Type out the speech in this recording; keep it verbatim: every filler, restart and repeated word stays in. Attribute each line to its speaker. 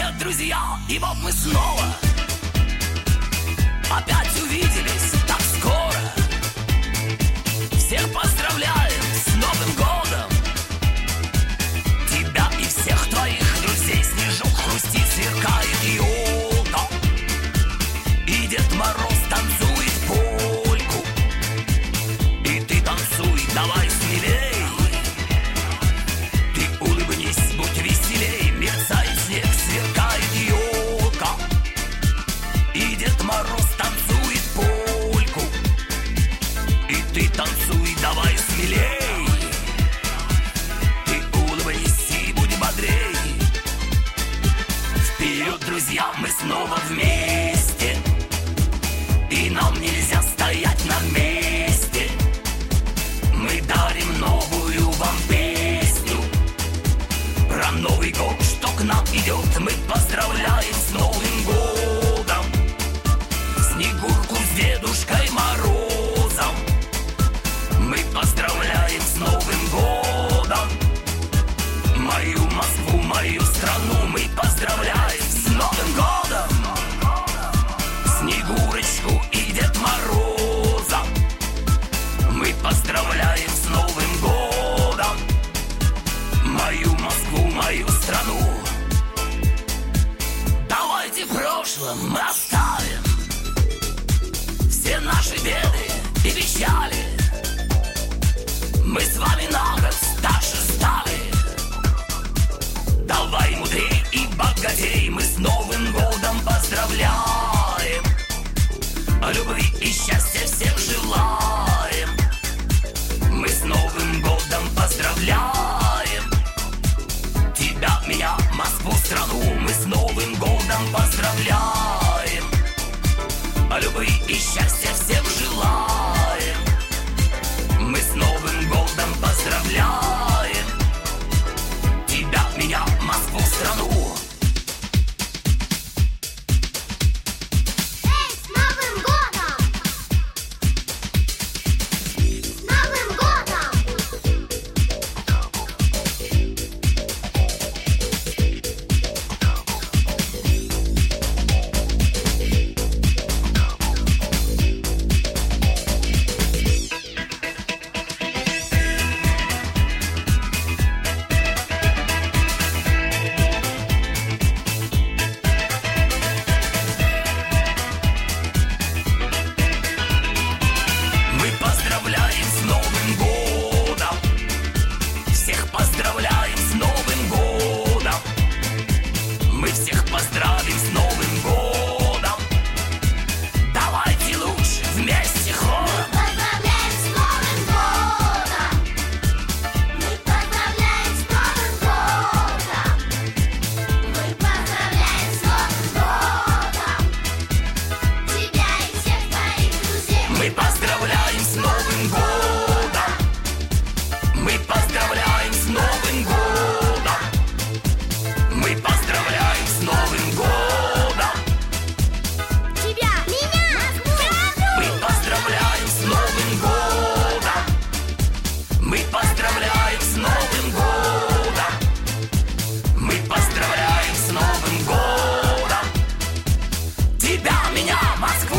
Speaker 1: Привет, друзья! И вот мы снова опять увиделись так скоро. Всех поздравляем с Новым годом! Тебя и всех твоих друзей. Снежок хрустит, сверкает елка, и Дед Мороз танцует польку. И ты танцуй, давай смелей. Ты улыбнись, будь веселей. Мерцает снег, сверкает елка, и Дед Мороз танцует польку. И ты танцуй, давай смелей. Ты улыбнись и будь бодрей. Вперед, друзья, мы снова вместе, и нам нельзя стоять на месте. Мы дарим новую вам песню про Новый год, что к нам идет. Мы поздравляем с Новым годом Снегурку с Дедушкой Морозом. Мы поздравляем с Новым годом мою Москву, мою страну. Мы поздравляем с Новым годом Снегурочку и Дед Мороза. Мы поздравляем с Новым годом мою Москву, мою страну. Давайте в прошлом мы оставим все наши беды и печали. Мы с вами на год старше стали. Давай мудрей и богатей. Мы с Новым годом поздравляем, любви и счастья всем желаем. Мы с Новым годом поздравляем тебя, меня, Москву, страну. Мы с Новым годом поздравляем, любви и счастья всем желаем. Мы с Новым годом поздравляем тебя, меня, Москву, страну.
Speaker 2: Эй, с Новым годом! С Новым годом!
Speaker 1: Мы поздравляем с Новым годом. Всех поздравляем с Новым годом. Мы всех поздравим с Новым годом. Давайте лучше вместе хором.
Speaker 2: Поздравляем с Новым годом! Мы поздравляем с Новым годом! Мы поздравляем с Новым годом! Тебя и всех твоих друзей!
Speaker 1: Мы поздравляем с Новым годом. Мы поздравляем с Новым годом. Мы поздравляем с Новым годом.
Speaker 2: Тебя! Меня!
Speaker 1: Мы поздравляем с Новым годом. Мы поздравляем с Новым годом. Мы поздравляем с Новым годом тебя, меня, Москву,